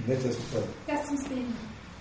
Let us pray. Lasst uns beten.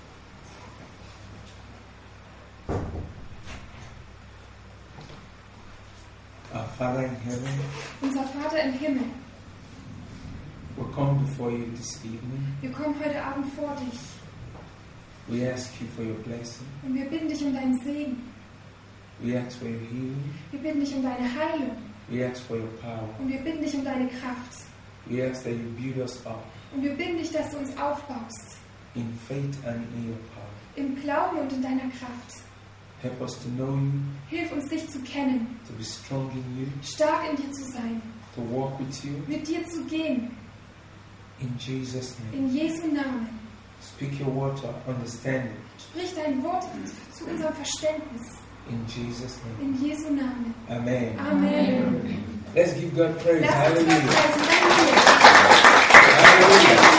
Our Father in heaven, Unser Vater im Himmel, we come before you this evening. wir kommen heute Abend vor dich We ask you for your blessing. und wir bitten dich um deinen Segen. We ask for your healing. Wir bitten dich um deine Heilung We ask for your power. und wir bitten dich um deine Kraft. We ask that you build us up Und wir bitten dich, dass du uns aufbaust, in faith and in your power. im Glauben und in deiner Kraft. Help us to know you, Hilf uns, dich zu kennen, to be strong in you, stark in dir zu sein, to walk with you. mit dir zu gehen, In Jesus' name. in Jesu Namen. Speak your word to our understanding. Sprich dein Wort zu unserem Verständnis, In Jesus' name. in Jesu Namen. Amen. Amen. Let's give God praise. Lasst uns Gott Hallelujah. preisen. Hallelujah.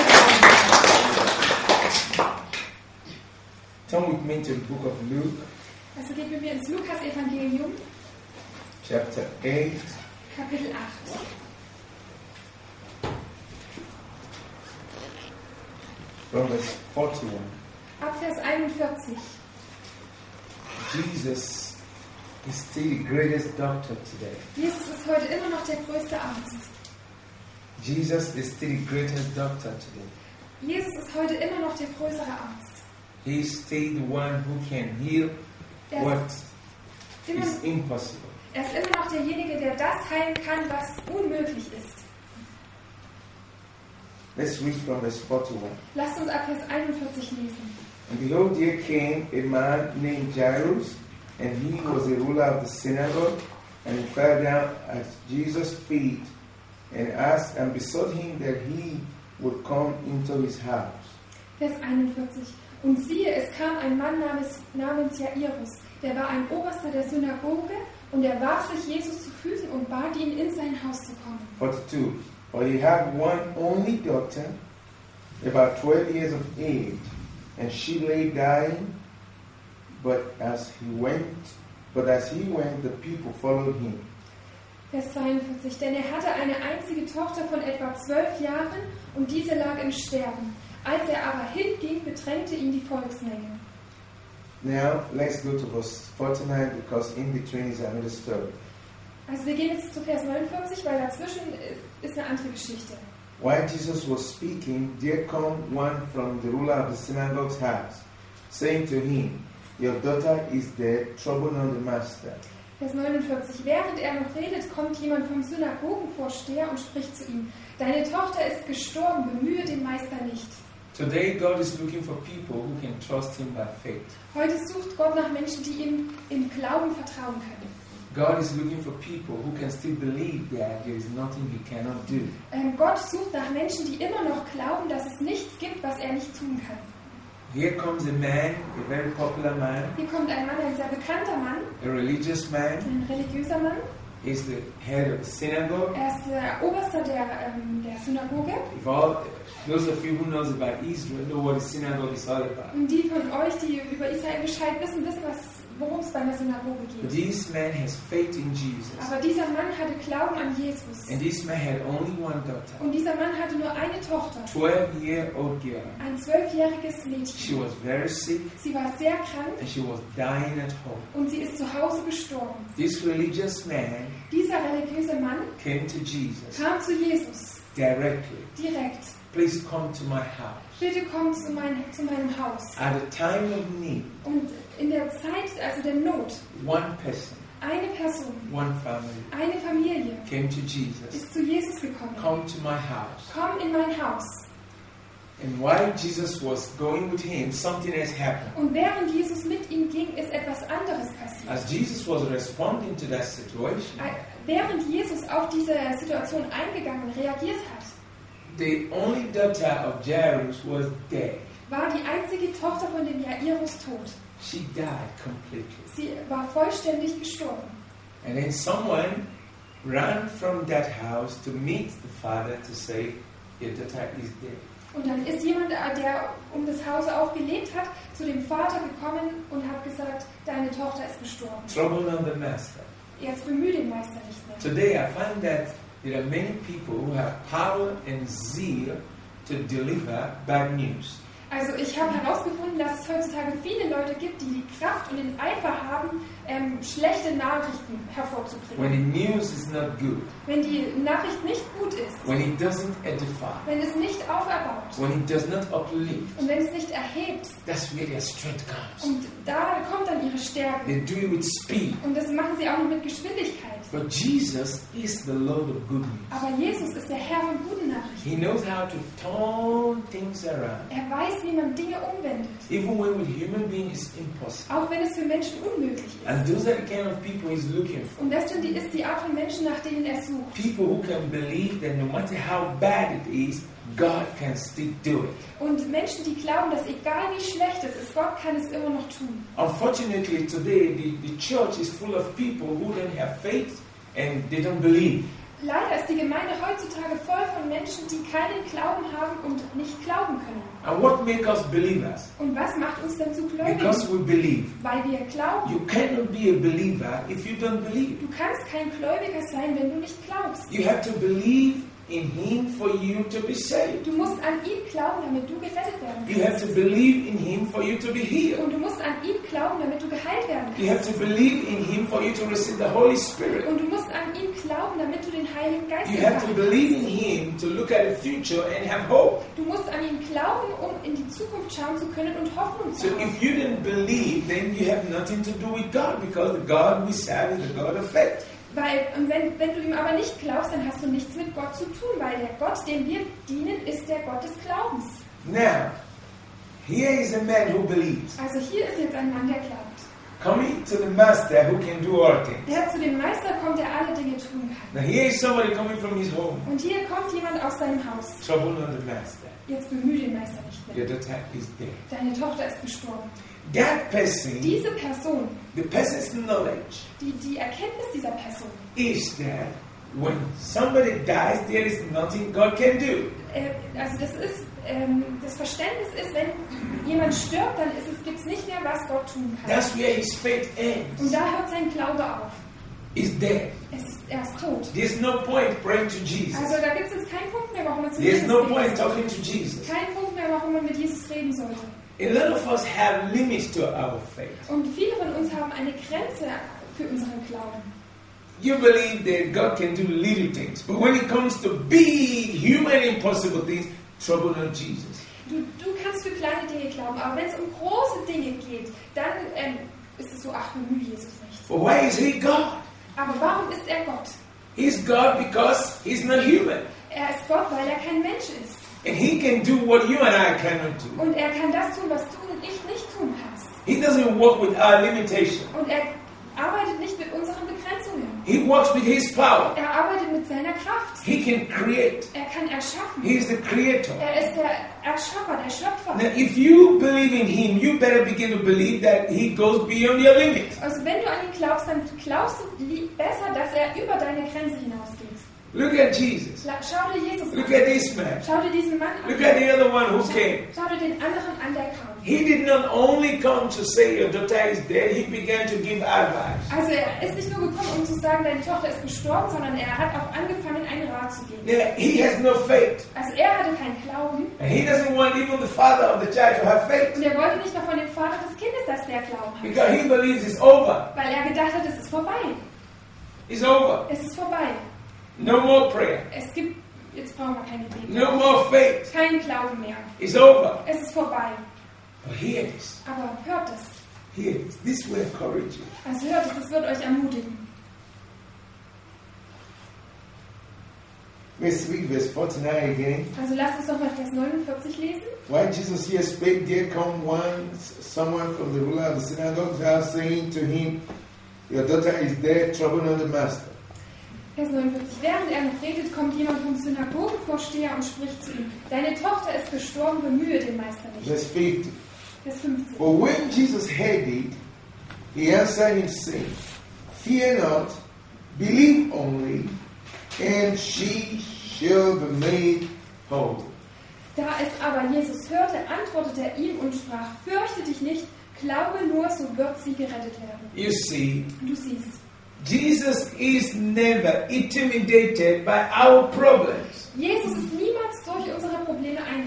Turn with me to the book of Luke, Also geht mit mir ins Lukas-Evangelium, chapter 8. Kapitel 8. From verse 41. Ab Vers 41. Jesus is still the greatest doctor today. Jesus ist heute immer noch der größte Arzt. Jesus is still the greatest doctor today. Jesus ist heute immer noch der größere Arzt. He is still the one who can heal Er what ist, immer, is impossible. er ist immer noch derjenige, der das heilen kann, was unmöglich ist. Let's read from verse 41. Lasst uns ab Vers 41 lesen. And behold, there came a man named Jairus, and he was a ruler of the synagogue, and he fell down at Jesus' feet and asked and besought him that he would come into his house. Vers 41. Und siehe, es kam ein Mann namens Jairus, der war ein Oberster der Synagoge, und er warf sich Jesus zu Füßen und bat ihn, in sein Haus zu kommen. 42. For he had one only daughter, about 12 years of age, and she lay dying, but as he went, the people followed him. Vers 42. Denn er hatte eine einzige Tochter von etwa 12 Jahren, und diese lag im Sterben. Als er aber hinging, bedrängte ihn die Volksmenge. Now, let's go to verse 49, because in between is another story. Also wir gehen jetzt zu Vers 49, weil dazwischen ist eine andere Geschichte. While Jesus was speaking, there come one from the ruler of the synagogue's house, saying to him, Your daughter is dead, trouble not the master. Vers 49. Während er noch redet, kommt jemand vom Synagogenvorsteher und spricht zu ihm. Deine Tochter ist gestorben, bemühe den Meister nicht. Today, God is looking for people who can trust Him by faith. Heute sucht Gott nach Menschen, die ihm im Glauben vertrauen können. God is looking for people who can still believe that there is nothing He cannot do. Gott sucht nach Menschen, die immer noch glauben, dass es nichts gibt, was er nicht tun kann. Here comes a man, a very popular man, Hier kommt ein Mann, ein sehr bekannter Mann, a religious man. ein religiöser Mann. He's the head of the synagogue. Er ist der Oberster der Synagoge. Those of you who knows about Israel know what the synagogue is all about. Und die von euch, die über Israel Bescheid wissen, worum es bei der Synagoge But geht. this man has faith in Jesus. Aber dieser Mann hatte Glauben an Jesus. And this man had only one daughter, Und dieser Mann hatte nur eine Tochter, 12-year-old girl. ein 12-jähriges She Mädchen. was very sick Sie war sehr krank and she was dying at home. und sie ist zu Hause gestorben. This religious man Dieser religiöse Mann came to Jesus kam zu Jesus directly. direkt. Please come to my house. Bitte komm zu meinem Haus. At a time of need, Und in der Zeit, also der Not, one person, eine Person, one family eine Familie came to Jesus. ist zu Jesus gekommen. Come to my house. Komm in mein Haus. And while Jesus was going with him, something has happened. Und während Jesus mit ihm ging, ist etwas anderes passiert. As Jesus was responding to that situation, Während Jesus auf diese Situation eingegangen und reagiert hat, the only daughter of Jairus was dead. war die einzige Tochter von dem Jairus tot. She died completely. Sie war vollständig gestorben. And then someone ran from that house to meet the father to say, your daughter is dead. Und dann ist jemand, der um das Haus auch gelebt hat, zu dem Vater gekommen und hat gesagt, deine Tochter ist gestorben. Trouble on the master. Jetzt bemühe den Meister nicht mehr. Today I find that there are many people who have power and zeal to deliver bad news. Also ich habe herausgefunden, dass es heutzutage viele Leute gibt, die die Kraft und den Eifer haben, schlechte Nachrichten When hervorzubringen. the news is not good, Wenn die Nachricht nicht gut ist, when it doesn't edify, wenn es nicht auferbaut when it does not uplift, und wenn es nicht erhebt, that's where their strength comes. und da kommt dann ihre Stärke. They do it with speed. Und das machen sie auch nicht mit Geschwindigkeit. But Jesus is the Lord of good news. Aber Jesus ist der Herr von guten Nachrichten. He knows how to turn things around. Er weiß, wie man Dinge umwendet, Even when with human beings it's impossible. auch wenn es für Menschen unmöglich ist. And those are the kind of people he's looking for. Und das ist die Art von Menschen, nach denen er sucht. People who can believe that no matter how bad it is, God can still do it. Und Menschen, die glauben, dass egal wie schlecht es ist, Gott kann es immer noch tun. Unfortunately, today the church is full of people who don't have faith and they don't believe. Leider ist die Gemeinde heutzutage voll von Menschen, die keinen Glauben haben und nicht glauben können. And what makes us believers? Und was macht uns denn zu Because Gläubigen? we believe. Weil wir glauben. You cannot be a believer if you don't believe. Du kannst kein Gläubiger sein, wenn du nicht glaubst. You have to believe in Him for you to be saved. Du musst an ihn glauben, damit du gerettet werden You have to kannst. believe in Him for you to be healed. Und du musst an ihn glauben, damit du geheilt werden You have kannst. to believe in Him for you to receive the Holy Spirit. Und du musst an ihn glauben, damit du den Heiligen Geist You have to empfangen believe in kannst. Him to look at the future and have hope. Du musst an ihn glauben, um in die Zukunft schauen zu können und Hoffnung So zu haben. if you didn't believe, then you have nothing to do with God because the God we serve is the God of faith. Und wenn du ihm aber nicht glaubst, dann hast du nichts mit Gott zu tun, weil der Gott, dem wir dienen, ist der Gott des Glaubens. Now, here is a man who believes, Also hier ist jetzt ein Mann, der glaubt. coming to the Master who can do all things. Der zu dem Meister kommt, der alle Dinge tun kann. Now here is somebody coming from his home, Und hier kommt jemand aus seinem Haus. trouble on the Master. Jetzt bemühe den Meister nicht Your mehr. daughter is dead. Deine Tochter ist gestorben. That person, Diese Person, the person's knowledge die Erkenntnis dieser Person, is that when somebody dies, there is nothing God can do. also das Verständnis ist, wenn jemand stirbt, dann gibt es nicht mehr, was Gott tun kann. That's where his faith Und ends. da hört sein Glaube auf. Is dead. Er ist tot. There's no point praying to Jesus. Also da gibt es jetzt keinen Punkt mehr, warum man zu There's Jesus no reden point sollte. talking to Jesus. Kein Punkt mehr, warum man mit Jesus reden sollte. A lot of us have limits to our faith. Und viele von uns haben eine Grenze für unseren Glauben. You believe that God can do little things, but when it comes to big, human, impossible things, trouble on Jesus. Du kannst für kleine Dinge glauben, aber wenn es um große Dinge geht, dann ist es so, ach, bemühe Jesus nicht. But why is He God? Aber warum ist er Gott? He's God because He's not human. Er ist Gott, weil er kein Mensch ist. And He can do what you and I cannot do. Und er kann das tun, was du und ich nicht tun kannst. He doesn't work with our limitation. Und er arbeitet nicht mit unseren Begrenzungen. He works with His power. Er arbeitet mit seiner Kraft. He can create. Er kann erschaffen. He is the creator. Er ist der Erschaffer, der Schöpfer. Now, if you believe in Him, you better begin to believe that He goes beyond your limits. Also wenn du an ihn glaubst, dann glaubst du besser, dass er über deine Grenze hinausgeht. Look at Jesus. Schau dir Jesus Look an. at this man. Schau dir diesen Mann an. Look at the other one who came. Schau dir den anderen an, der kam. He did not only come to say your daughter is dead, he began to give advice. Also er ist nicht nur gekommen, um zu sagen, deine Tochter ist gestorben, sondern er hat auch angefangen, einen Rat zu geben. Now, he has no faith. Also er hatte keinen Glauben And he doesn't want even the father of the child to have faith. und er wollte nicht mal von dem Vater des Kindes, dass der Glauben hat. Because he believes it's over. Weil er gedacht hat, es ist vorbei. It's over. Es ist vorbei. No more prayer. Jetzt brauchen wir keine Gebet. No more faith. Kein Glauben mehr. It's over. Es ist vorbei. But hear this. Aber hört es. Hear this. This will encourage you. Also hört es, das wird euch ermutigen. Let's read verse 49 again. Also lasst uns nochmal Vers 49 lesen. While Jesus here spake, there come someone from the ruler of the synagogue's house, saying to him, Your daughter is dead, trouble not the master. Vers 49. Während er noch redet, kommt jemand vom Synagogenvorsteher und spricht zu ihm. Deine Tochter ist gestorben, bemühe den Meister nicht. Verse 50. Vers 50. But when Jesus heard it, he answered him, saying, Fear not, believe only, and she shall be made whole. Da es aber Jesus hörte, antwortete er ihm und sprach, fürchte dich nicht, glaube nur, so wird sie gerettet werden. You see, Du siehst, Jesus is never intimidated by our problems. Jesus ist niemals durch unsere Probleme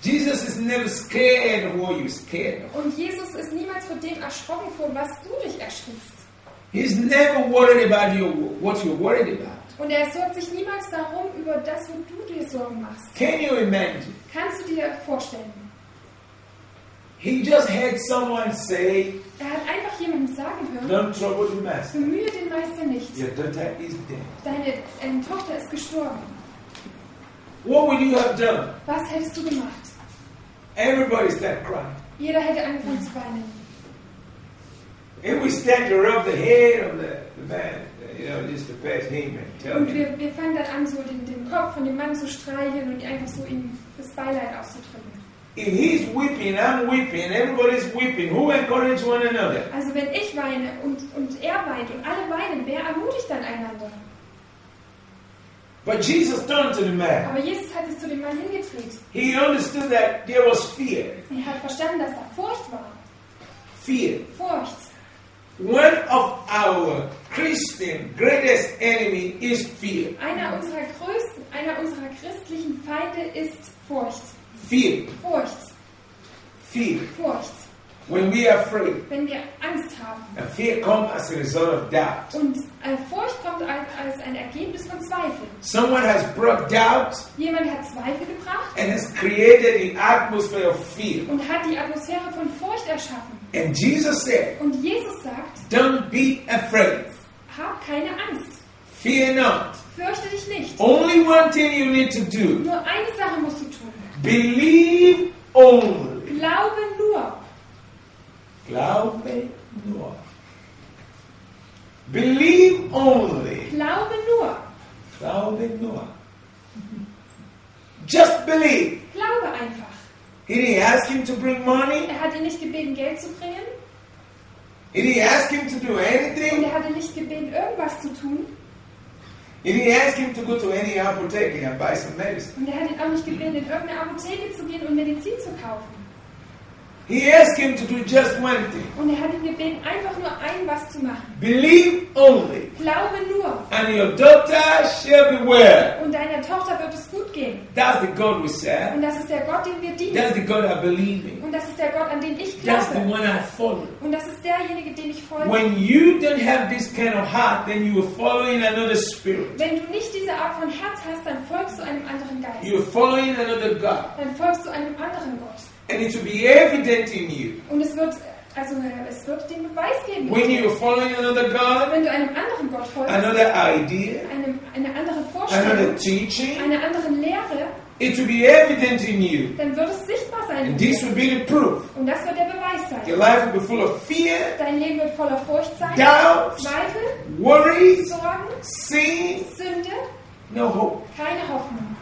Jesus is never scared of what you're scared of. Und Jesus ist niemals vor dem erschrocken, vor was du dich erschrickst. He's never worried about what you're worried about. Und er sorgt sich niemals darum, über das, wo du dir Sorgen machst. Can you imagine? Kannst du dir vorstellen? He just had someone say, Er hat einfach jemandem sagen hören, don't trouble the master. bemühe den Meister nicht. Your daughter is dead. Deine Tochter ist gestorben. What would you have done? Was hättest du gemacht? Everybody started crying. Jeder hätte angefangen zu weinen. And we start to rub the head of the man, just to pass him and tell Und him. wir fangen dann an, so den Kopf von dem Mann zu streicheln und einfach so ihm das Beileid auszudrücken. If he's weeping, I'm weeping, everybody's weeping, who encourages one another? Also wenn ich weine und er weint und alle weinen, wer ermutigt dann einander? But Jesus turned to the man. Aber Jesus hat sich zu dem Mann hingedreht. He understood that there was fear. Er hat verstanden, dass da Furcht war. Fear. Furcht. One of our Christian greatest enemy is fear. Einer unserer christlichen Feinde ist Furcht. Fear. Furcht. Fear. Furcht. When we are afraid, Wenn wir Angst haben. and fear comes as a result of doubt. Und Furcht kommt als ein Ergebnis von Zweifel. Someone has brought doubt Jemand hat Zweifel gebracht and has created the atmosphere of fear. und hat die Atmosphäre von Furcht erschaffen. And Jesus said, Und Jesus sagt, don't be afraid. hab keine Angst. Fear not. Fürchte dich nicht. Only one thing you need to do. Nur eine Sache musst du tun. Believe only. Glaube nur. Glaube nur. Believe only. Glaube nur. Glaube nur. Just believe. Glaube einfach. He didn't ask him to bring money. Er hat ihn nicht gebeten, Geld zu bringen. He didn't ask him to do Und anything. er hat ihn nicht gebeten, irgendwas zu tun. He didn't ask him to go to any apotheke and buy some medicine. Und er hat ihn auch nicht gebeten, in irgendeine Apotheke zu gehen und Medizin zu kaufen. He asked him to do just one thing. Und er hat ihn gebeten, einfach nur was zu machen. Believe only. Glaube nur. And your daughter shall be well. Und deiner Tochter wird es gut gehen. That's the God we serve. Und das ist der Gott, den wir dienen. That's the God I believe in. Und das ist der Gott, an den ich That's the glaube. one I follow. Und das ist derjenige, dem ich folge. When you don't have this kind of heart, then you are following another spirit. Wenn du nicht diese Art von Herz hast, dann folgst du einem anderen Geist. You are following another God. Dann folgst du einem anderen Gott. And it will be evident in you. Und es wird den Beweis geben. When you are following another God, Wenn du einem anderen Gott folgst, another idea, eine andere another Vorstellung, teaching, einer anderen Lehre, it will be evident in you. dann wird es sichtbar sein. And this will be the proof. Und das wird der Beweis Your sein. life will be full of fear, Dein Leben wird voller Furcht sein, doubt, Zweifel, worries, Sorgen, sin, Sünde, no hope. keine Hoffnung.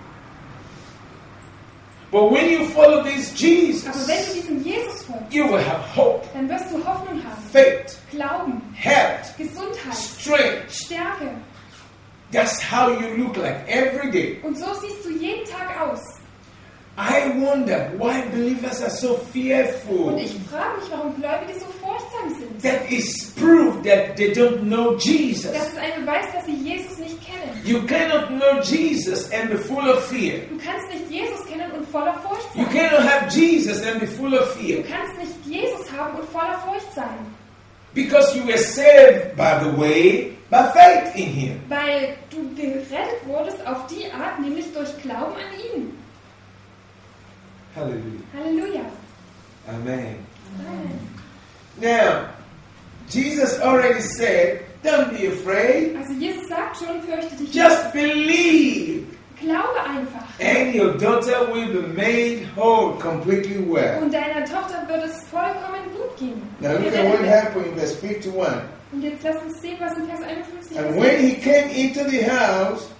But when you follow this Aber wenn Jesus, du diesem Jesus folgst, you will have hope, dann wirst du Hoffnung haben, faith, Glauben, health, Gesundheit, strength. Stärke. That's how you look like every day. Und so siehst du jeden Tag aus. I wonder why believers are so fearful. Und ich frage mich, warum Gläubige so furchtsam sind. That is proof that they don't know Jesus. Das ist ein Beweis, dass sie Jesus nicht kennen. You cannot know Jesus and be full of fear. Du kannst nicht Jesus kennen und voller Furcht You sein. cannot have Jesus and be full of Du fear. kannst nicht Jesus haben und voller Furcht sein. Because you were saved, by the way, by faith in Him. Weil du gerettet wurdest auf die Art, nämlich durch Glauben an ihn. Hallelujah. Halleluja. Amen. Amen. Now, Jesus already said, don't be afraid. Also Jesus sagt schon, fürchte dich nicht. Just believe. Glaube einfach. And your daughter will be made whole, completely well. Und deiner Tochter wird es vollkommen gut gehen. Now look at what happened in verse 51. Und jetzt lass uns sehen, was in Vers 51 And when he came into the house,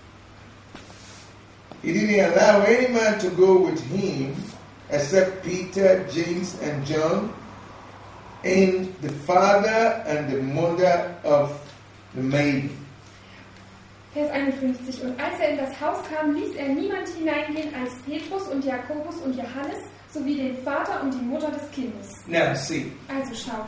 he didn't allow any man to go with him except Peter, James, and John, and the father and the mother of the maiden. Vers 51. Und als er in das Haus kam, ließ er niemand hineingehen als Petrus und Jakobus und Johannes, sowie den Vater und die Mutter des Kindes. Now, see, Also schaut,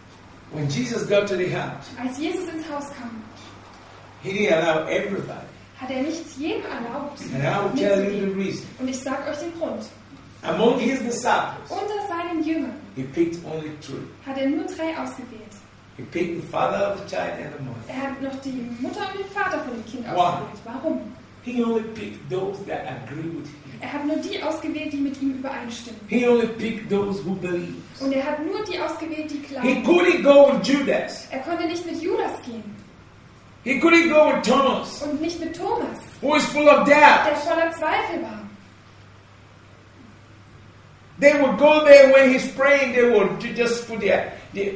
when Jesus got to the house, als Jesus ins Haus kam, he didn't allow everybody. hat er nicht jedem erlaubt. And I will tell you the mitzugehen. reason. Und ich sage euch den Grund. Among his disciples, Unter seinen Jüngern he picked only 3. hat er nur 3 ausgewählt. He picked the father of the child and the mother. Er hat noch die Mutter und den Vater von dem Kind Wow. ausgewählt. Warum? He only picked those that agree with him. Er hat nur die ausgewählt, die mit ihm übereinstimmen. He only picked those who believe. Und er hat nur die ausgewählt, die He glauben. couldn't go with Judas. Er konnte nicht mit Judas gehen He couldn't go with Thomas, und nicht mit Thomas, who is full of der doubt. voller Zweifel war. They would go there when he's praying. They would just put their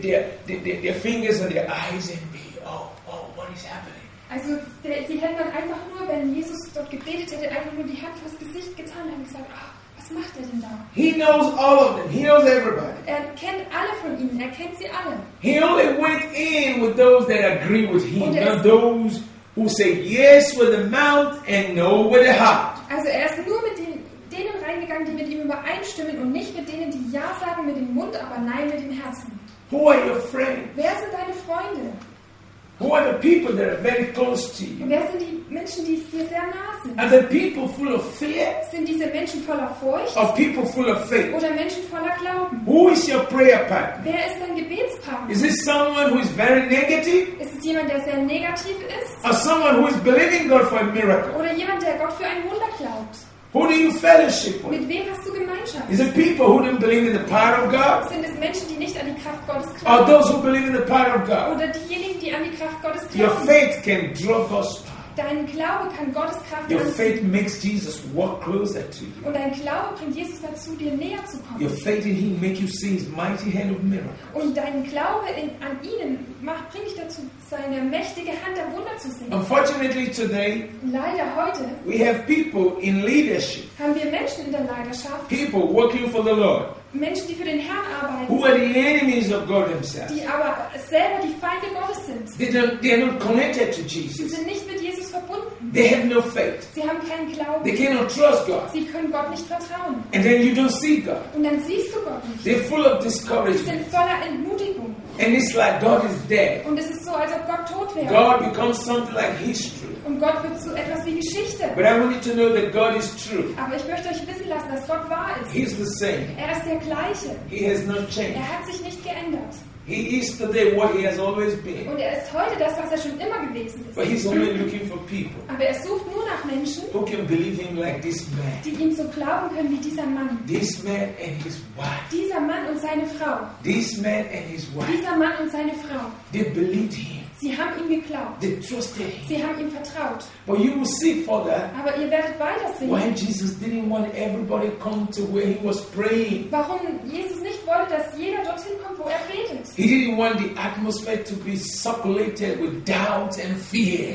fingers on their eyes and be, oh, what is happening? Also sie hätten dann einfach nur, wenn Jesus dort gebetet hätte, einfach nur die Hand vors Gesicht getan und gesagt, was macht er denn da? He knows all of them. He knows everybody. Er kennt alle von ihnen, er kennt sie alle. He only went in with those that agree with him, Und not those who say yes with the mouth and no with the heart. Also er ist nur mit denen reingegangen, die mit ihm übereinstimmen und nicht mit denen, die Ja sagen mit dem Mund, aber Nein mit dem Herzen. Who are your friends? Wer sind deine Freunde? Who are the people that are very close to you? Und wer sind die Menschen, die dir sehr nah sind? Are the people full of fear Sind diese Menschen voller Furcht or people full of faith? oder Menschen voller Glauben? Who is your prayer partner? Wer ist dein Gebetspartner? Is it someone who is very negative Ist es jemand, der sehr negativ ist? or someone who is believing God for a miracle? Oder jemand, der Gott für ein Wunder glaubt? Who do you fellowship with? Mit wem hast du Gemeinschaft? Is it people who don't believe in the power of God Sind es Menschen, die nicht an die Kraft Gottes or glauben? those who believe in the power of God? Oder diejenigen, die an die Kraft Gottes Your glauben? faith can draw God's power. Dein Glaube kann Gottes Kraft Your anziehen. faith makes Jesus walk closer to you. Und dein Glaube bringt Jesus dazu, dir näher zu Your kommen. faith in Him make you see His mighty hand of miracle. Und dein Glaube an ihnen bringt dich dazu, seine mächtige Hand der Wunder zu sehen. Unfortunately, today Leider heute we have people in leadership, haben wir Menschen in der Leidenschaft, people working for the Lord, Menschen, die für den Herrn who arbeiten, are the enemies of God themselves. die aber selber die Feinde Gottes sind. They are not connected to Sie Jesus. sind nicht mit Jesus verbunden. They have no faith. Sie haben keinen Glauben. They cannot trust God. Sie können Gott nicht vertrauen. And then you don't see God. Und dann siehst du Gott nicht. They're full of Sie discouragement. sind voller Entmutigung. And it's like God is dead. Und es ist so, als ob Gott tot wäre. God becomes something like history. Und Gott wird zu etwas wie Geschichte. But I want you to know that God is true. Aber ich möchte euch wissen lassen, dass Gott wahr ist. He's the same. Er ist der Gleiche. He has not changed. Er hat sich nicht geändert. He is today what He has always been. Und er ist heute das, was er schon immer gewesen But He's ist. only looking for people Aber er sucht nur nach Menschen, who can believe Him like this man. die ihm so glauben können wie dieser Mann. This man and his wife. Dieser Mann und seine Frau. This man and his wife. Dieser Mann und seine Frau. They believed Him. Sie haben ihm geglaubt. They trusted Him. Sie haben ihm vertraut. But you will see further Aber ihr werdet weiter why sehen, Jesus didn't want everybody come to where He was praying. warum Jesus nicht wollte, dass jeder dorthin kommt, wo er betet. He didn't want the atmosphere to be circulated with doubt and fear.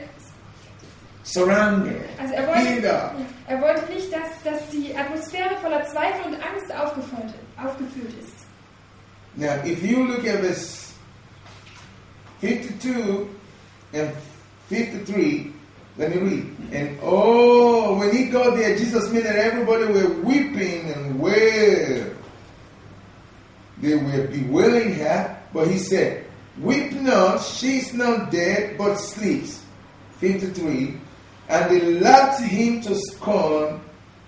Surrounded. Also er wollte nicht, dass die Atmosphäre voller Zweifel und Angst aufgefüllt ist. Now, if you look at verse 52 and 53, let me read. And when he got there, Jesus made that everybody were weeping and wail. They were bewailing her, but he said, "Weep not, she is not dead, but sleeps." 53. And they laughed him to scorn,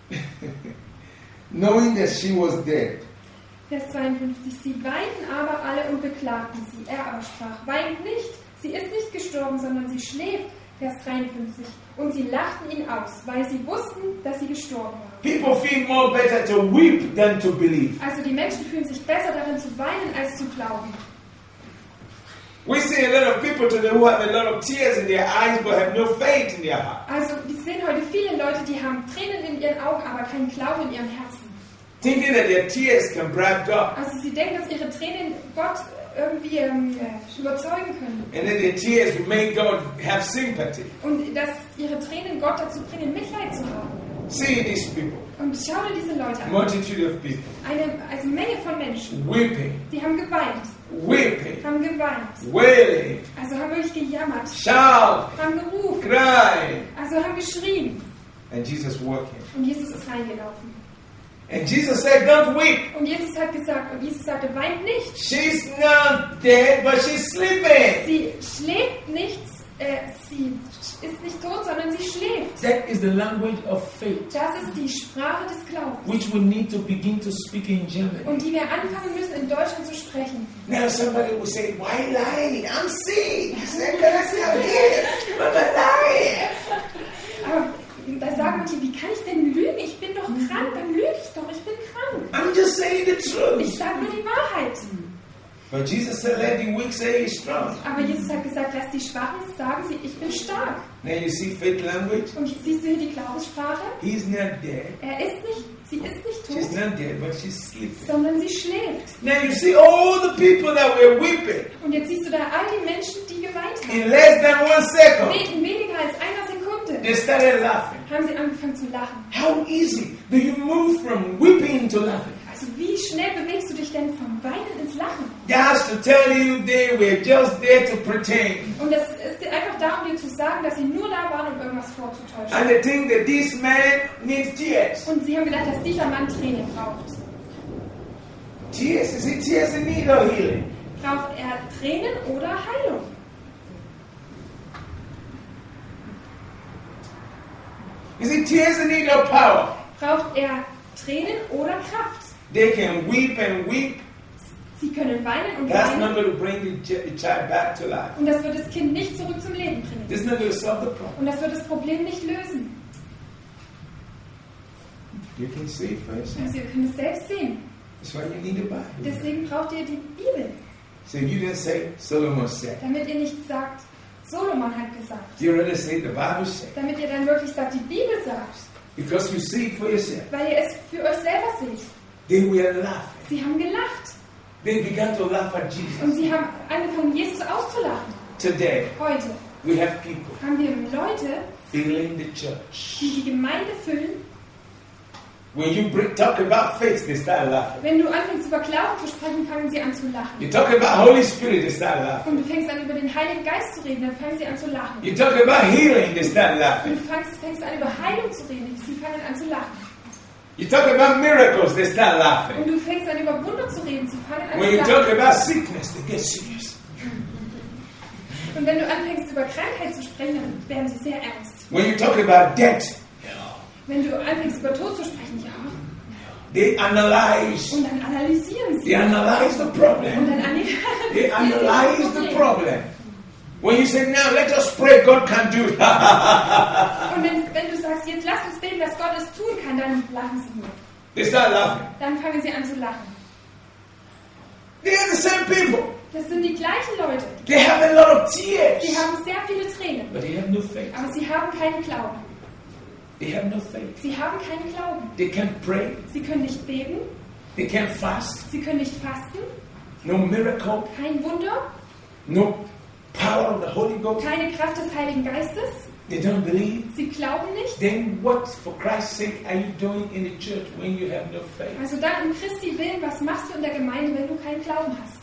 knowing that she was dead. Vers 52. Sie weinten aber alle und beklagten sie. Er aber sprach, weint nicht, sie ist nicht gestorben, sondern sie schläft. Vers 53. Und sie lachten ihn aus, weil sie wussten, dass sie gestorben war. People feel more better to weep than to believe. Also die Menschen fühlen sich besser darin zu weinen, als zu glauben. We see a lot of people today who have a lot of tears in their eyes but have no faith in their heart. Also wir sehen heute viele Leute, die haben Tränen in ihren Augen, aber keinen Glauben in ihrem Herzen. Thinking that their tears can bribe God. Also sie denken, dass ihre Tränen Gott irgendwie überzeugen können. And then their tears will make God have sympathy. Und dass ihre Tränen Gott dazu bringen, Mitleid zu haben. See these people, Und schau dir diese Leute an. multitude of people, Eine Menge von Menschen, weeping, die haben geweint, weeping, haben geweint. wailing, Also haben wirklich gejammert, shout, haben gerufen, crying, also haben geschrien. and Jesus walking. Und Jesus ist reingelaufen. And Jesus said, "Don't weep. Und Jesus hat gesagt, und Jesus sagte, weint nicht. She's not dead, but she's sleeping." Sie schläft nicht, sie ist nicht tot, sondern sie schläft. That is the language of faith, Das ist die Sprache des Glaubens. which we need to begin to speak in German. Und die wir anfangen müssen, in Deutschland zu sprechen. Now somebody will say, why lie? I'm sick. I said, can I say I'm here? I'm not lying. Aber da sagen manche, wie kann ich denn lügen? Ich bin doch krank. Dann lüge ich doch, ich bin krank. I'm just saying the Ich truth. sage nur die Wahrheit. But Jesus said, let the weak say he's strong. Aber Jesus hat gesagt, lass die Schwachen sagen, ich bin stark. Now you see faith language? Und siehst du hier die Glaubenssprache? He's not dead. Sie ist nicht She's tot, not dead, but she's sleeping. sondern sie schläft. Now you see all the people that were weeping Und jetzt siehst du da all die Menschen, die geweint haben. in less than 1 second. In weniger als einer Sekunde They started laughing. haben sie angefangen zu lachen. How easy do you move from weeping to laughing? Also wie schnell bewegst du dich denn vom Weinen ins Lachen? Just to tell you they were just there to pretend. Und es ist einfach darum, dir zu sagen, dass sie nur da waren, um irgendwas vorzutäuschen. And they think that this man needs tears. Und sie haben gedacht, dass dieser Mann Tränen braucht. Tears? Is it tears in need or healing? Braucht er Tränen oder Heilung? Is it tears in need or power? Braucht er Tränen oder Kraft? They can weep and weep. Sie können weinen und That's not weinen. going to bring the child back to life. Und das wird das Kind nicht zurück zum Leben bringen. This is not going to solve the problem. Und das wird das Problem nicht lösen. You can see it for yourself. Also ihr könnt es selbst sehen. That's why you need a Bible. Deswegen braucht ihr die Bibel. So you didn't say Solomon said. Damit ihr nicht sagt, Solomon hat gesagt. You rather say the Bible said. Damit ihr dann wirklich sagt, die Bibel sagt. Because you see it for yourself. Weil ihr es für euch selber seht. They were laughing. Sie haben gelacht. They began to laugh at Jesus. Und sie haben angefangen, Jesus auszulachen. Today, Heute we have people haben wir Leute, filling the church. die die Gemeinde füllen. When you talk about faith, they start laughing. Wenn du anfängst, über Glauben zu sprechen, fangen sie an zu lachen. You talk about Holy Spirit, they start laughing. Und du fängst an, über den Heiligen Geist zu reden, dann fangen sie an zu lachen. You talk about healing, they start Und laughing. du fängst an, über Heilung zu reden, sie fangen an zu lachen. You talk about miracles, they start laughing. Und du fängst an, über Wunder zu reden, sie fangen an When zu you talk lachen. about sickness, they get serious. Und wenn du anfängst, über Krankheit zu sprechen, dann werden sie sehr ernst. When you talk about debt, Wenn du anfängst, über Tod zu sprechen, ja. they analyze. Und dann analysieren sie. They analyze the Und problem. dann They analysieren analyze sie the problem. When you say, now let us pray, God can do it. Und wenn du sagst, jetzt lass uns beten, dass Gott es tun kann, dann lachen sie nur. They start laughing. Dann fangen sie an zu lachen. They are the same people. Das sind die gleichen Leute. They have a lot of tears. Sie haben sehr viele Tränen, But they have no faith. aber sie haben keinen Glauben. They have no faith. Sie haben keinen Glauben. They can't pray. Sie können nicht beten, They can't fast. sie können nicht fasten, No miracle. kein Wunder, No power of the Holy Ghost. keine Kraft des Heiligen Geistes. They don't believe. Sie glauben nicht. Then what, for Christ's sake, are you doing in the church when you have no faith? Also dann um Christi willen, was machst du in der Gemeinde, wenn du keinen Glauben hast?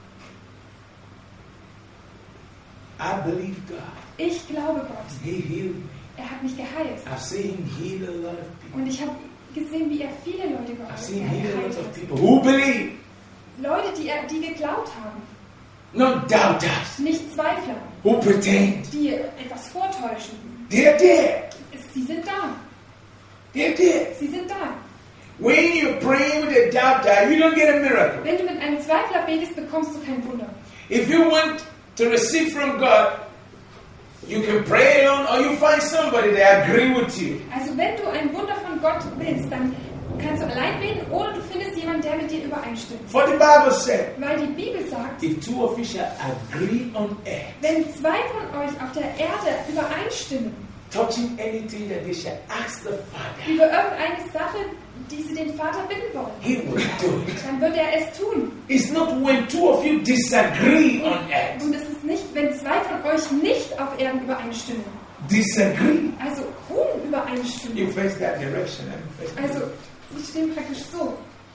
I believe God. Ich glaube Gott. He healed me. Er hat mich geheilt. I've seen him heal a lot of people. Und ich habe gesehen, wie er viele Leute I've seen him heal a geheilt lot of hat. people who believe, Leute, die geglaubt haben. not doubters, Nicht Zweifler, who pretend. die etwas vortäuschen. They're there. Sie sind da. They're there. Sie sind da. When you're praying with a doubter, you don't get a miracle. Wenn du mit einem Zweifler betest, bekommst du kein Wunder. If you want to receive from God, you can pray alone or you find somebody that agree with you. Also wenn du ein Wunder von Gott willst, dann kannst du allein beten oder du findest jemanden, der mit dir übereinstimmt. For the Bible said, Weil die Bibel sagt, if two of you shall agree on earth, wenn zwei von euch auf der Erde übereinstimmen, touching anything that they shall ask the Father, über irgendeine Sache, die sie den Vater bitten wollen, He will do it. dann wird er es tun. It's not when two of you disagree on earth. Und es ist nicht, wenn zwei von euch nicht auf Erden übereinstimmen. Disagree. Also You unübereinstimmen. face that direction and face that Also direction. wir stehen praktisch so.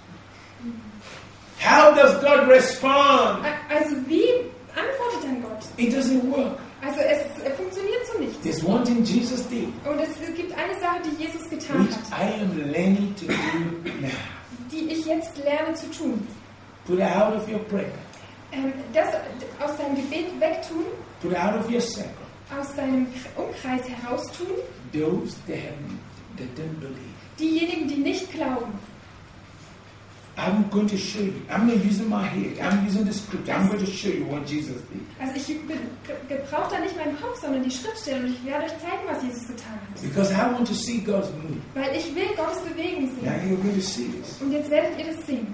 How does God respond? Also wie antwortet dann Gott? It doesn't work. Also es funktioniert so nicht. There's one thing Jesus did, Und es gibt eine Sache, die Jesus getan which hat, I am learning to do now. die ich jetzt lerne zu tun. Put it out of your prayer. Das aus deinem Gebet wegtun, Put it out of your circle. aus deinem Umkreis heraustun? Those that don't believe. Diejenigen, die nicht glauben. I'm going to show you. I'm not using my head. I'm using the scripture. I'm going to show you what Jesus did. Also ich gebrauche da nicht meinen Kopf, sondern die Schriftstelle, und ich werde euch zeigen, was Jesus getan hat. Because I want to see God's move. Weil ich will Gottes Bewegung Now sehen. you're going to see this. Und jetzt werdet ihr das sehen.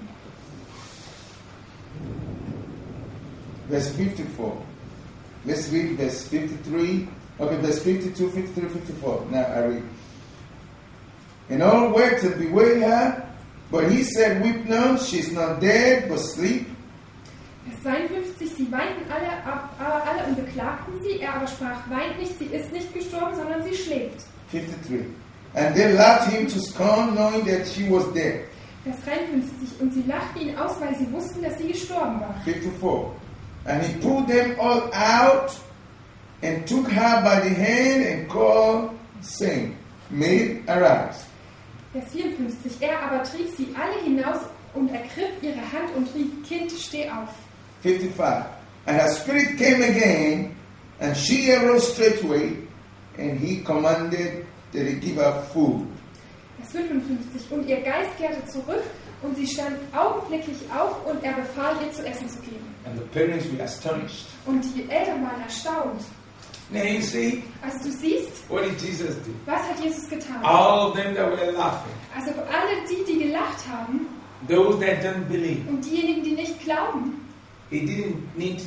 Verse 54. Let's read verse 53. Okay, verse 52, 53, 54. Now I read. And all went to bewail her, but he said, weep not, she's not dead, but sleep. Vers 52, sie weinten aber alle und beklagten sie. Er aber sprach, weint nicht, sie ist nicht gestorben, sondern sie schläft. 53. And they laughed him to scorn, knowing that she was dead. Vers 53, und sie lachten ihn aus, weil sie wussten, dass sie gestorben war. 54. And he pulled them all out and took her by the hand and called, saying, Maid, arise. Vers 54, er aber trieb sie alle hinaus und ergriff ihre Hand und rief, Kind, steh auf. 55. And her spirit came again, and she arose straightway, and he commanded that he give her food. Vers 55, und ihr Geist kehrte zurück, und sie stand augenblicklich auf, und er befahl ihr zu essen zu geben. And the parents were astonished. Und die Eltern waren erstaunt. Now you see, Also du siehst, what did Jesus do? was hat Jesus getan? All of them that were laughing, Also alle die gelacht haben, those that don't believe, und diejenigen, die nicht glauben, he didn't need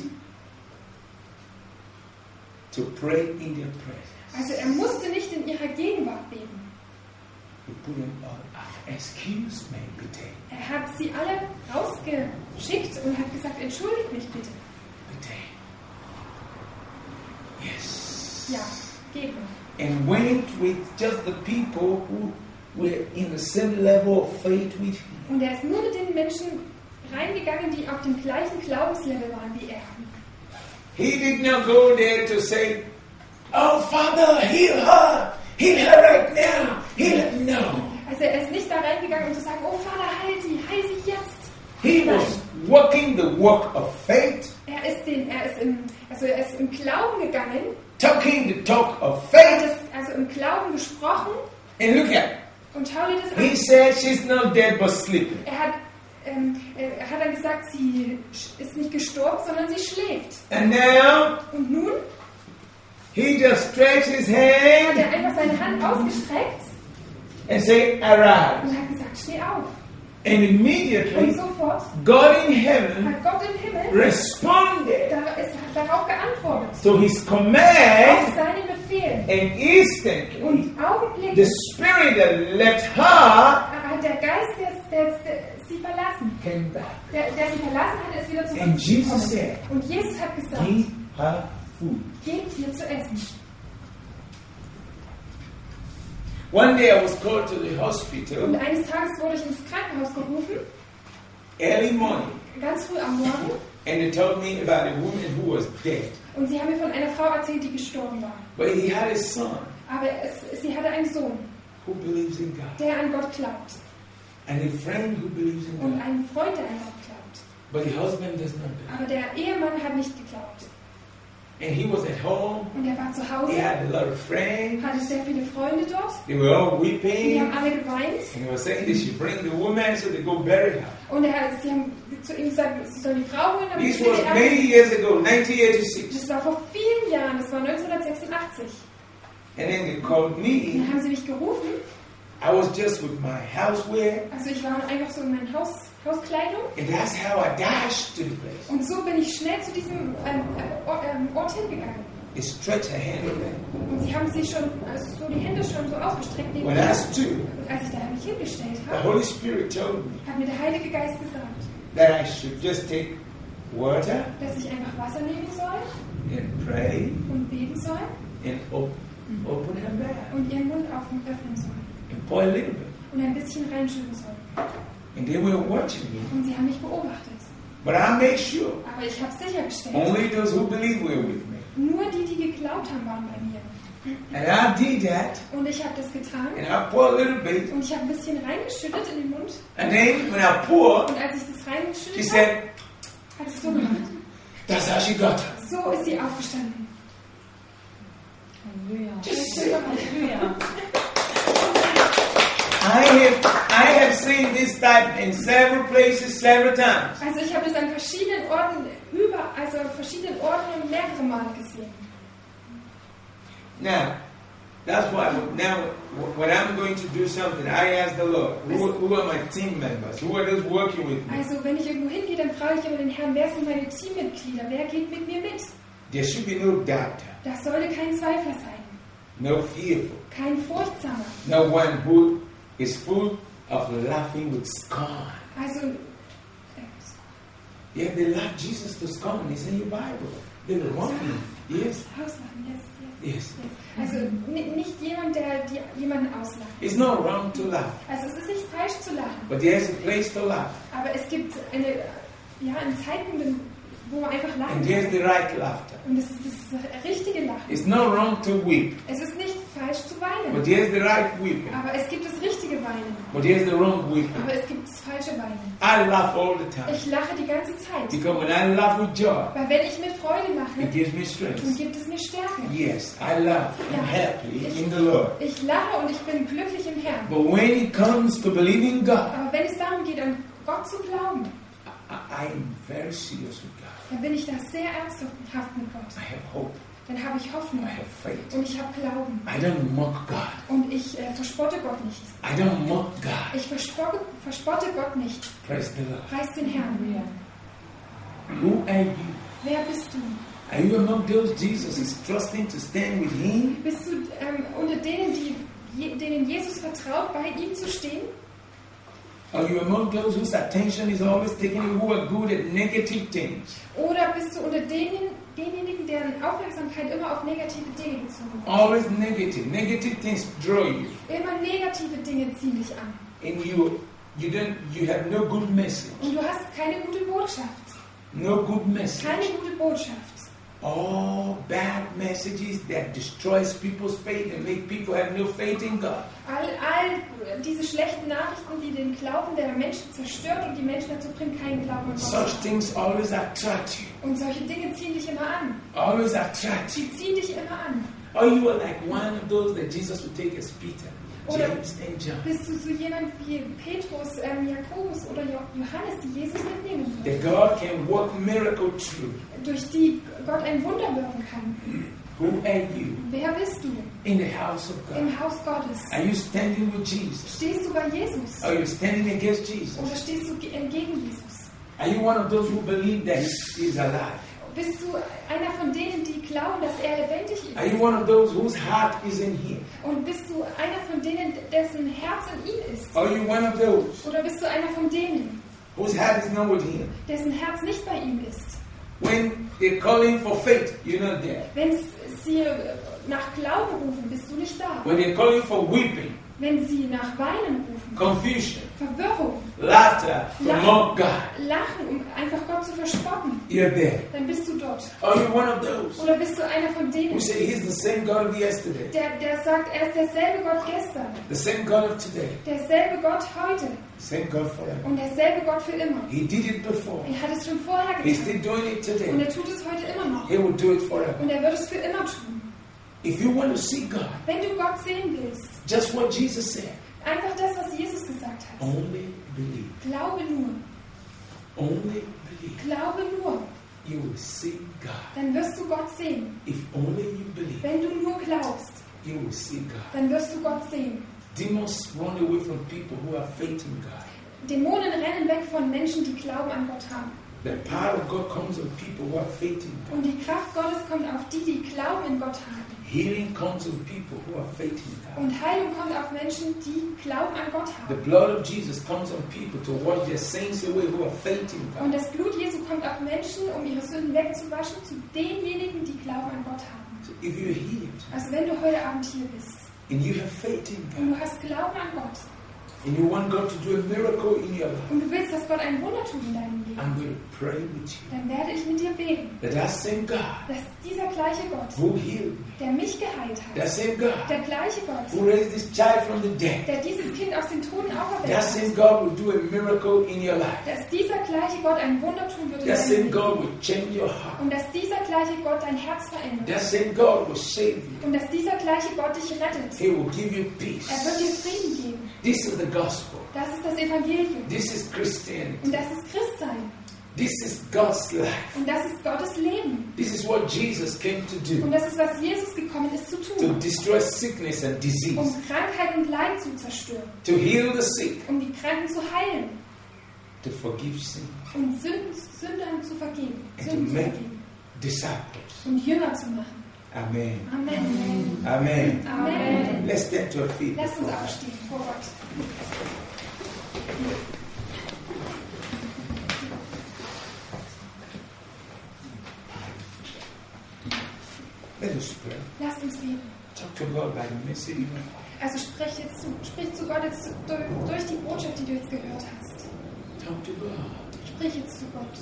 to pray in their presence. also er musste nicht in ihrer Gegenwart beten. He put them all out. Excuse me, bitte. Er hat sie alle rausgeschickt und hat gesagt, entschuldigt mich bitte. Bitte. Yes. Ja, geht noch. And went with just the people who were in the same level of faith with him. Und er ist nur mit den Menschen reingegangen, die auf dem gleichen Glaubenslevel waren wie er. He did not go there to say, "Oh, Father, heal her right now, heal her." No. Also er ist nicht da reingegangen, um zu sagen, oh Vater, heil sie jetzt. He was working the work of faith, Er ist im Glauben gegangen, talking the talk of er faith. hat also im Glauben gesprochen, And look at, und schau dir das he an. said she's not dead but sleeping. Er hat dann gesagt, sie ist nicht gestorben, sondern sie schläft. And now Und nun he just stretched his hat hand er einfach seine Hand ausgestreckt and said, "Arise." und hat gesagt, steh auf. And Und immediately sofort God in heaven hat Gott im Himmel responded hat darauf geantwortet. to his Auf command, seinen Befehl. and instantly Und the augenblicklich spirit that left her hat der Geist, der sie verlassen. came back. Der sie verlassen hat, ist wieder And Jesus zurückgekommen. said, Und Jesus hat gesagt, "Give her food." gebt ihr zu essen. One day I was called to the Und hospital eines Tages wurde ich ins Krankenhaus gerufen, early morning, ganz früh am Morgen. and they told me about a woman who was dead, Und sie haben mir von einer Frau erzählt, die gestorben war. but he had a son Aber sie hatte einen Sohn, who believes in God, der an Gott glaubt. and a friend who believes in Und God, einen Freund, der an Gott glaubt. but the husband does not believe. Aber der Ehemann hat nicht geglaubt. And he was at home. Und er war zu He Hause, had a lot of friends. hatte sehr viele Freunde dort. They were all Und die weeping. haben alle geweint. And he was saying they should bring the woman so they go bury her. Und sie haben zu ihm gesagt, sie sollen die Frau holen, damit This sie was die many Erde. years ago, 1986. Das war vor vielen Jahren, das war 1986. And then they called Und me. dann haben sie mich gerufen. I was just with my houseware. Also ich war einfach so in meiner Hauskleidung. And that's how I dashed to the place. Und so bin ich schnell zu diesem Ort hingegangen. They stretched her hand away. Und sie haben sich schon, also so die Hände schon so ausgestreckt neben When mir. I stood, Und als ich da mich hingestellt the habe, Holy Spirit told me hat mir der Heilige Geist gesagt, that I should just take water dass ich einfach Wasser nehmen soll and pray und beten soll and open her mouth und ihren Mund öffnen soll and pour a little bit. und ein bisschen reinschütten soll. And they were watching me. Und sie haben mich beobachtet. But I made sure Aber ich habe sichergestellt, only those who believe were with me. nur die geglaubt haben, waren bei mir. And I did that. Und ich habe das getan. And I poured a little bit. Und ich habe ein bisschen reingeschüttet in den Mund. And then when I poured, Und als ich das she reingeschüttet habe, said, hat es so gemacht. "That's how she got her." So ist sie aufgestanden. Halleluja. Just say, Halleluja. I have seen this type in several places, several times. Also ich habe das an verschiedenen Orten und mehrere Male gesehen. Now, that's why now when I'm going to do something, I ask the Lord, who are my team members? Who are those working with me? Also wenn ich irgendwo hingehe, dann frage ich immer den Herrn, wer sind meine Teammitglieder? Wer geht mit mir mit? There should be no doubter, Da sollte kein Zweifler sein, no fearful, kein Furchtsamer. no one who is full of laughing with scorn. Also, Yeah, they laugh Jesus to scorn. It's in your Bible. They were wrong. Yes, auslachen, yes. yes. Also nicht jemand, der jemanden auslacht. It's not wrong to laugh, Also es ist nicht falsch zu lachen, but there's a place to laugh, aber es gibt einen Zeitpunkt, wo man einfach lachen and there's kann. the right laughter. Und das ist das richtige Lachen. It's not wrong to weep, Es ist nicht falsch zu but weinen, there's the right weeping, aber es gibt das richtige Weinen. but there's the wrong weeping. Aber es gibt das falsche Weinen. I laugh all the time Ich lache die ganze Zeit. because when I laugh with joy, Weil wenn ich mit Freude it lache, gives me dann strength. gibt es mir Stärke. Yes, I laugh. I'm happy in the Lord. Ich lache und ich bin glücklich im Herrn. But when it comes to believing God, Aber wenn es darum geht, an Gott zu glauben, I'm very serious with God. dann bin ich da sehr ernsthaft mit Gott. I have hope. Dann habe ich Hoffnung I have faith. und ich habe Glauben. I don't mock God. Und ich verspotte Gott nicht. I don't mock God. Ich verspotte Gott nicht. Praise the Lord. Preis den Herrn. Halleluja. Who are you? Wer bist du? Are you among those Jesus is trusting to stand with Him? Bist du unter denen, denen Jesus vertraut, bei ihm zu stehen? Are you among those whose attention is always taken, who are good at negative things? Oder bist du unter denjenigen, deren Aufmerksamkeit immer auf negative Dinge gezogen wird? Always negative. Negative things draw you. Immer negative Dinge ziehen dich an. And you have no good message. Und du hast keine gute Botschaft. No good message. Keine gute Botschaft. All bad messages that destroys people's faith and make people have no faith in God. All diese schlechten Nachrichten, die den Glauben der Menschen zerstört und die Menschen dazu bringen, keinen Glauben an Gott zu Such haben. things always attract you. Und solche Dinge ziehen dich immer an. Always attract you. Sie ziehen dich immer an. Or you are like one of those that Jesus would take as Peter, Oder James, and John. bist du so jemand wie Petrus, Jakobus oder Johannes, die Jesus mitnehmen That würden, God can work miracle through. durch die Gott ein Wunder wirken kann? Who are you Wer bist du in the house of God? im Haus Gottes? Are you standing with Jesus? Stehst du bei Jesus Are you standing against Jesus? oder stehst du entgegen Jesus? Are you one of those who believe that He is alive? Bist du einer von denen, die glauben, dass er lebendig Are ist? you one of those whose heart is in Him? Und bist du einer von denen, dessen Herz in ihm ist? Are you one of those Oder bist du einer von denen, whose heart is not with Him? dessen Herz nicht bei ihm ist? When they're calling for faith, you're not there. Wenn sie nach Glauben rufen, bist du nicht da. When they're calling for weeping, Wenn sie nach Weinen rufen, confusion, Verwirrung, laughter, to mock God, Lachen, um einfach Gott zu verspotten, you're there. dann bist du dort. Are you one of those Oder bist du einer von who denen, say He's the same God of yesterday, der sagt, er ist derselbe Gott gestern, the same God of today, derselbe Gott heute same God forever? und derselbe Gott für immer. He did it before. Er hat es schon vorher He's getan still doing it und today. er tut es heute immer noch. He will do it forever. Und er wird es für immer tun. If you want to see God, Wenn du Gott sehen willst, just what Jesus said, einfach das, was Jesus gesagt hat. only believe. Glaube nur, Only believe. glaube nur, You will see God. dann wirst du Gott sehen. If only you believe, Wenn du nur glaubst, you will see God. dann wirst du Gott sehen. Demons run away from people who have faith in God. Dämonen rennen weg von Menschen, die Glauben an Gott haben. The power of God comes on people who have faith in God. Und die Kraft Gottes kommt auf die, die Glauben in Gott haben. Healing comes on people who have faith in God. Und Heilung kommt auf Menschen, die Glauben an Gott The haben. blood of Jesus comes on people to wash their sins away who have faith in Und God. das Blut Jesu kommt auf Menschen, um ihre Sünden wegzuwaschen, zu denjenigen, die Glauben an Gott haben. So if you're healed Also wenn du heute Abend hier bist and you have faith in und God, du hast Glauben an Gott, and you want God to do a miracle in your life, und du willst, dass Gott ein Wunder tut in deinem Leben, I'm going to pray with you. dann werde ich mit dir beten, That that same God dass dieser gleiche Gott, who healed me, der mich geheilt that hat, same God der gleiche Gott, who raised this child from the dead, der dieses Kind aus den Toten that auferweckt same hat, God will do a miracle in your life. dass dieser gleiche Gott ein Wunder tun wird in That deinem same Leben. God will change your heart. Und dass dieser gleiche Gott dein Herz verändert. That same God will save you. Und dass dieser gleiche Gott dich rettet. He will give you peace. Er wird dir Frieden geben. This is the gospel. Das ist das Evangelium. This is Christianity. Und das ist Christsein. This is God's life. Und das ist Gottes Leben. This is what Jesus came to do. Und das ist, was Jesus gekommen ist zu To tun. destroy sickness and disease. Um Krankheit und Leid zu zerstören. To heal the sick. Um die Kranken zu heilen. To forgive sin. Und Sündern zu vergeben. And to Sünden zu make vergeben. disciples. Und Jünger zu machen. Amen. Amen. Amen. Amen. Let's stand to our feet. Lasst uns aufstehen vor Gott. Let us pray. Lasst uns beten. Talk to God by the message in your heart. Also sprich zu Gott jetzt durch die Botschaft, die du jetzt gehört hast. Talk to God. Sprich jetzt zu Gott.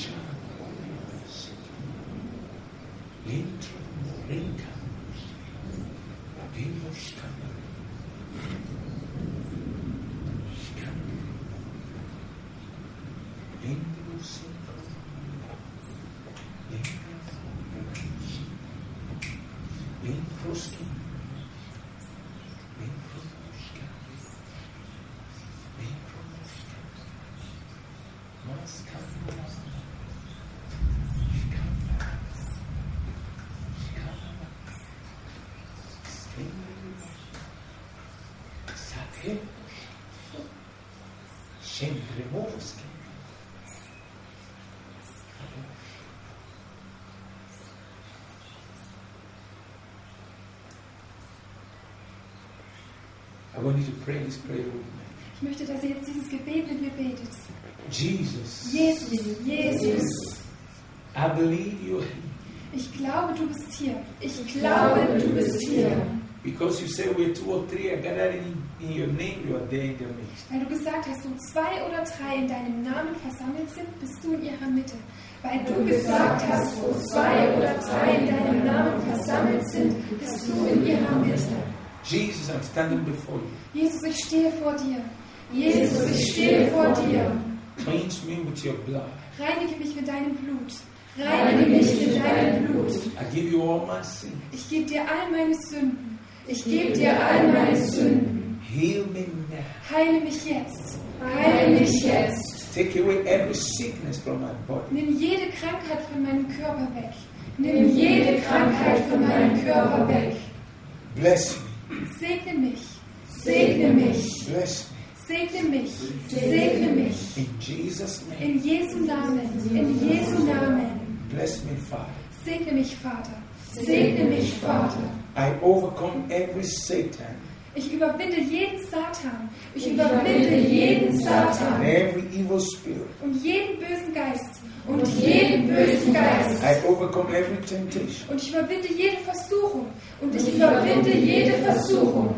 I want you to pray this prayer with me. Ich möchte, dass ihr jetzt dieses Gebet mit mir betet. Jesus, Jesus, I believe you're here. ich glaube, du bist hier. Ich glaube, du bist hier. Because you say where 2 or 3 are gathered in your name, you are there in their midst. Weil du gesagt hast, wo 2 oder 3 in deinem Namen versammelt sind, bist du in ihrer Mitte. Weil du gesagt hast, wo 2 oder 3 in deinem Namen versammelt sind, bist du in ihrer Mitte. Jesus, I'm standing before you. Jesus, ich stehe vor dir. Jesus, ich stehe vor dir. Cleanse me with your blood. Reinige mich mit deinem Blut. Reinige mich mit deinem Blut. I give you all my sins. Ich gebe dir all meine Sünden. Ich gebe dir all meine Sünden. Heal me now. Heile mich jetzt. Heile mich jetzt. Take away every sickness from my body. Nimm jede Krankheit von meinem Körper weg. Nimm jede Krankheit von meinem Körper weg. Bless me. Segne mich. Segne mich. Bless me. Segne mich. Segne mich. In Jesus' name. In Jesu Namen. In Jesu Namen. Bless me, Father. Segne mich, Vater. Segne mich, Vater. I overcome every Satan Ich überwinde jeden Satan. Ich überwinde jeden Satan. and every evil spirit. Und jeden bösen Geist. Und jeden bösen Geist. I overcome every temptation. Und ich überwinde jede Versuchung. Und ich überwinde jede Versuchung.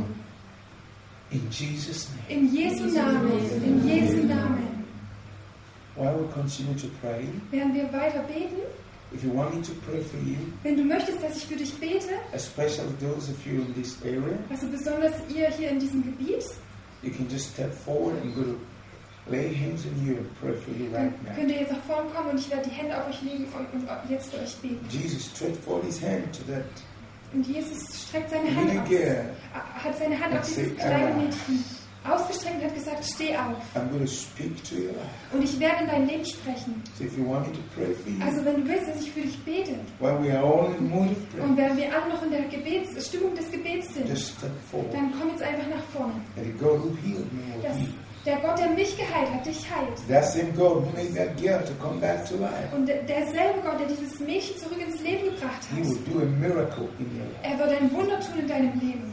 In Jesus' name. In Jesu Namen. In Jesu Namen. While we continue to pray, Werden wir weiter beten? if you want me to pray for you, Wenn du möchtest, dass ich für dich bete, especially those of you in this area, also besonders ihr hier in diesem Gebiet, you can just step forward and go to lay hands on you and pray for you dann right now. könnt ihr jetzt nach vorn kommen und ich werde die Hände auf euch legen und jetzt für euch beten. Jesus stretched forth his hand to that Und Jesus streckt seine Hand little aus, girl. hat seine Hand auf dieses kleine Mädchen ausgestreckt und hat gesagt, steh auf. I'm going to speak to your life. Und ich werde in dein Leben sprechen. So if you want me to pray for you, Also wenn du willst, dass ich für dich bete while we are all in the mood of prayer, und während wir alle noch in der Stimmung des Gebets sind, just step forward. dann komm jetzt einfach nach vorne. And the God who healed me will Dass heal. der Gott, der mich geheilt hat, dich heilt. That same God who made that girl to come back to life, Und derselbe Gott, der dieses Mädchen zurück ins Leben gebracht he hat, will do a miracle in your life. er wird ein Wunder tun in deinem Leben.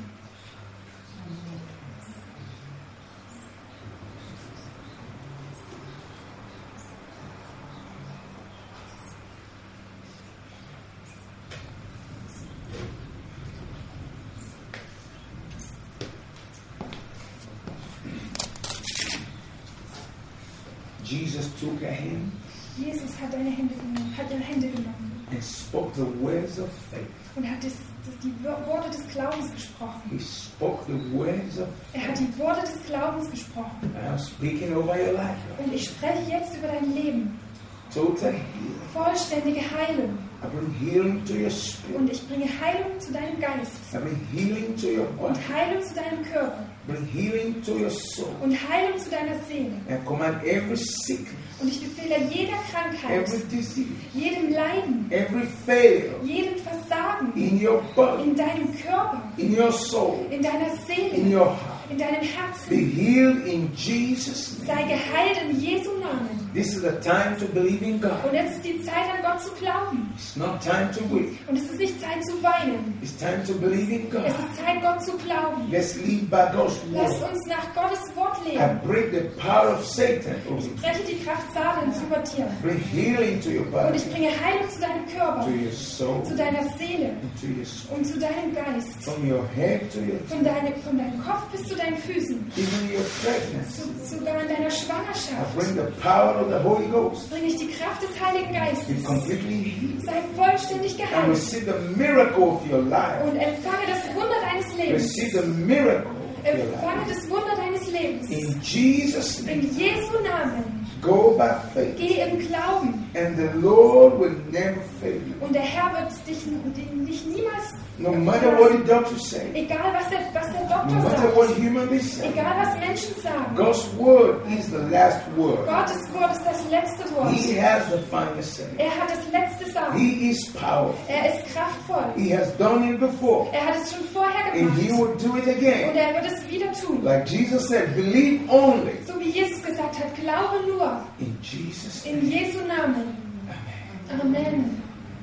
Jesus took a hand Jesus hat ihre Hände genommen and spoke the words of faith. und hat die Worte des Glaubens gesprochen. He spoke the words of Er hat die Worte des Glaubens gesprochen. I'm speaking over your life. Und ich spreche jetzt über dein Leben. Total healing. Vollständige Heilung. I bring healing to your spirit. Und ich bringe Heilung zu deinem Geist. I bring healing to your Und body. Heilung zu deinem Körper. Bring healing to your soul. Und Heilung zu deiner Seele. And command every sickness, Und ich befehle jeder Krankheit, every disease, jedem Leiden, every failure jedem Versagen in your body, in deinem Körper, in your soul, in deiner in Seele, your heart. in deinem Be Herzen. healed in Jesus' Sei name. geheilt in Jesu Namen. This is the time to believe in God. Und jetzt ist die Zeit, an Gott zu glauben. It's not time to weep. Und es ist nicht Zeit zu weinen. It's time to believe in Es God. ist Zeit, Gott zu glauben. Let's live by God's Lasst word. uns nach Gottes Wort I leben. break the power of Satan over Ich you. breche die Kraft Satans über dir. Bring healing to your Und body, ich bringe Heilung zu deinem Körper, to your soul, zu deiner Seele and to your spirit. und zu deinem Geist. From your head to your Von deinem Kopf bis zu deinen Füßen. even your pregnancy. Sogar in deiner I Schwangerschaft. bring the power of the Holy Ghost. Bringe ich die Kraft des Heiligen Be Geistes. completely healed. Sei vollständig And geheilt. receive the miracle of your life. Und empfange das Wunder deines Lebens. Receive the miracle of your life. Empfange das Wunder deines Lebens. In Jesus' name, In Jesu Namen. go by faith. Geh im Glauben. And the Lord will never fail you. Und der Herr wird dich niemals, No matter what the doctors say, egal was der no Doktor matter what sagt, human beings say, egal was Menschen sagen, God's word is the last word. Gottes Wort ist das letzte Wort. He has the final say. Er hat das letzte Sagen. He is powerful. Er ist kraftvoll. He has done it before. Er hat es schon vorher And he gemacht. will do it Und again. er wird es wieder tun. Like Jesus said, believe only. So wie Jesus gesagt hat, glaube nur. In Jesus' In name. Jesu Namen. Amen. Amen.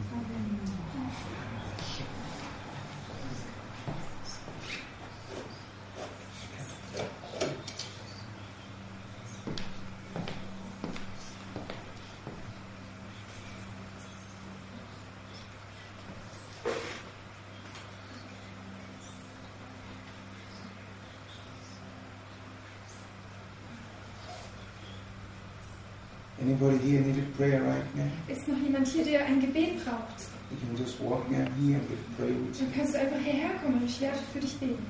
Anybody here need a prayer right now? Ist noch jemand hier, der ein Gebet braucht? You can just walk down here and we'll pray with you. Dann kannst du einfach hierher kommen und ich werde für dich beten.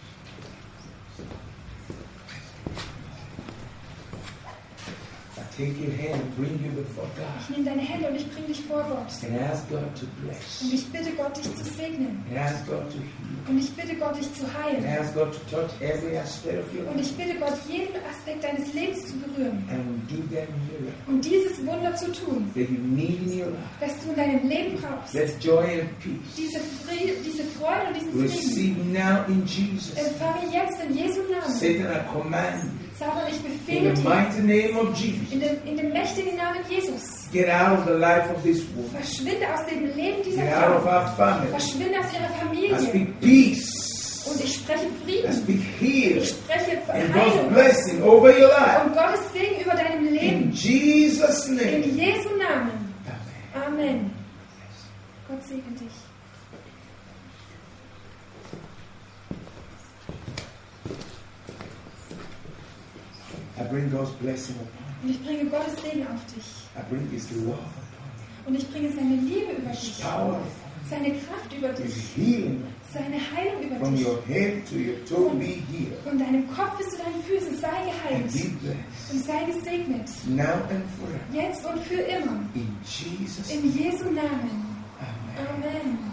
I take your hand and bring you before God. Ich nehme deine Hände und ich bringe dich vor Gott. And ask God to bless. Und ich bitte Gott, dich zu segnen. And ask God to heal. Und ich bitte Gott, dich zu And heilen. ask God to touch every aspect of your Und life. ich bitte Gott, jeden Aspekt deines Lebens zu berühren. And give that miracle Und dieses Wunder zu tun, that you need in your life. das du in deinem Leben brauchst. That joy and peace. Diese Freude und diesen Frieden. Receive now in Jesus. Empfange jetzt in Jesu Namen. Satan, I command you. Satan, ich In befehle the dir, mighty name of Jesus. in dem mächtigen Namen Jesus, Get out of the life of this woman. verschwinde aus dem Leben dieser Get out of Frau. our family. Verschwinde aus ihrer I Familie. speak peace. Und ich spreche I Frieden. speak Ich healing. spreche And God's Heilung. blessing over your life. Und Gottes Segen über deinem In Leben. Jesus' In name. Jesu Namen. Amen. Amen. Gott segne dich. I bring God's blessing upon Und ich bringe Gottes Segen auf dich. you. I bring His love upon Und ich bringe seine Liebe über you. His dich. power, Seine Kraft über His dich. healing. Seine Heilung über From dich. your head to your toe, be healed. Von deinem Kopf bis zu deinen Füßen sei And geheilt. be blessed. Und sei gesegnet. Now and forever. Jetzt und für immer. In Jesus' In name. Jesu Namen. Amen. Amen.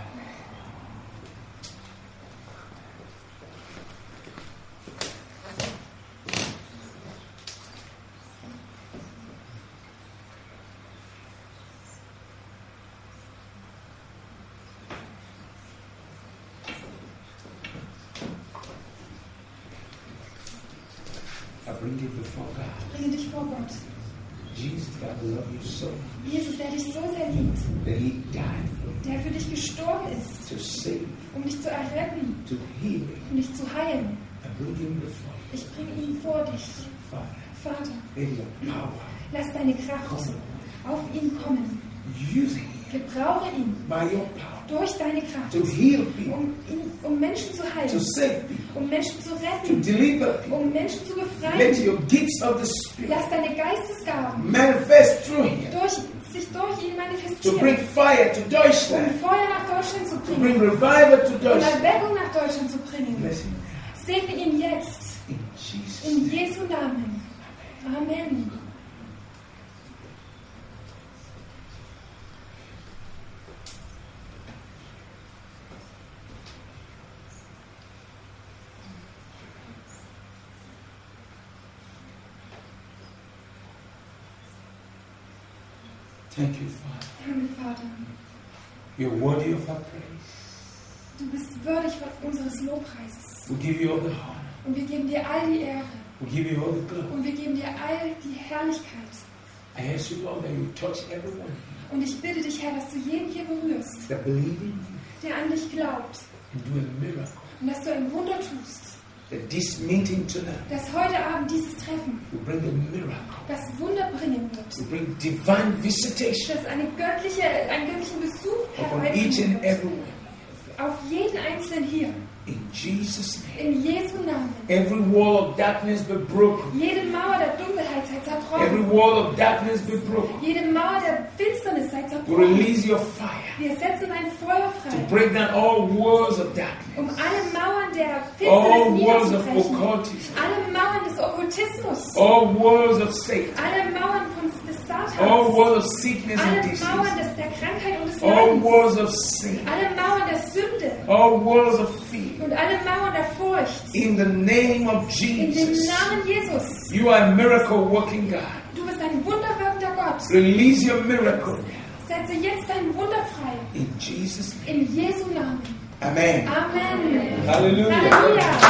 I bring you before God. Ich bringe dich vor Gott. Jesus, God love you so much Jesus, der dich so sehr liebt. that He died for you Der für dich gestorben ist, to save you, um dich zu erretten, to heal you. um dich zu heilen. I bring Him before you. Ich bringe ihn vor dich. Father, Vater, let your power lass deine Kraft auf ihn kommen. use Him Gebrauche ihn by your power durch deine Kraft, to heal people, um Menschen zu to heilen, save people, um Menschen zu to retten, deliver people. um Menschen zu Let befreien. your gifts of the Spirit Lass deine Geistesgaben manifest through him sich durch ihn to bring manifestieren, fire to um Deutschland, Feuer nach Deutschland zu to bring bringen, revival to um Deutschland. Erweckung nach Deutschland zu bringen. Bless him Segne ihn jetzt, in Jesus' in name. Jesu Namen. Amen. Thank you, Father. Danke, Vater. You're worthy of our praise. Du bist würdig unseres Lobpreises. We give you all the honor. Und wir geben dir all die Ehre. We give you all the glory. Und wir geben dir all die Herrlichkeit. I ask you, Lord, that you touch everyone Und ich bitte dich, Herr, dass du jeden hier berührst, that believe in you der an dich glaubt. and do a miracle. Und dass du ein Wunder tust. That this meeting tonight Dass heute Abend dieses Treffen will bring a miracle. das Wunder bringen wird. Will bring divine visitation Dass einen göttlichen Besuch upon each and herbeiführen every wird. one. Auf jeden Einzelnen hier. In Jesus' name. In Jesu Namen. Every wall of darkness be broken. Jede Mauer der Dunkelheit sei Every zerbrochen. wall of darkness be broken. Jede Mauer der Finsternis sei We zerbrochen. release your fire Wir setzen ein Feuer to frei, break down all walls of darkness. um alle Mauern der All Finsternis walls of niederzubrechen. occultism. Alle Mauern des Okkultismus. All walls of Satan. Alle Mauern des All Satans. walls of sickness and Alle disease. Mauern der Krankheit und des All Leidens. walls of sin. Alle Mauern der Sünde. All walls of fear. Und alle Mauern der Furcht. In the name of In dem Jesus. Namen Jesus. You are a miracle working God. Du bist ein wunderwirkender Gott. Release your miracle Setze jetzt dein Wunder frei. in Jesus' name. In Jesu Namen. Amen. Amen. Hallelujah. Halleluja.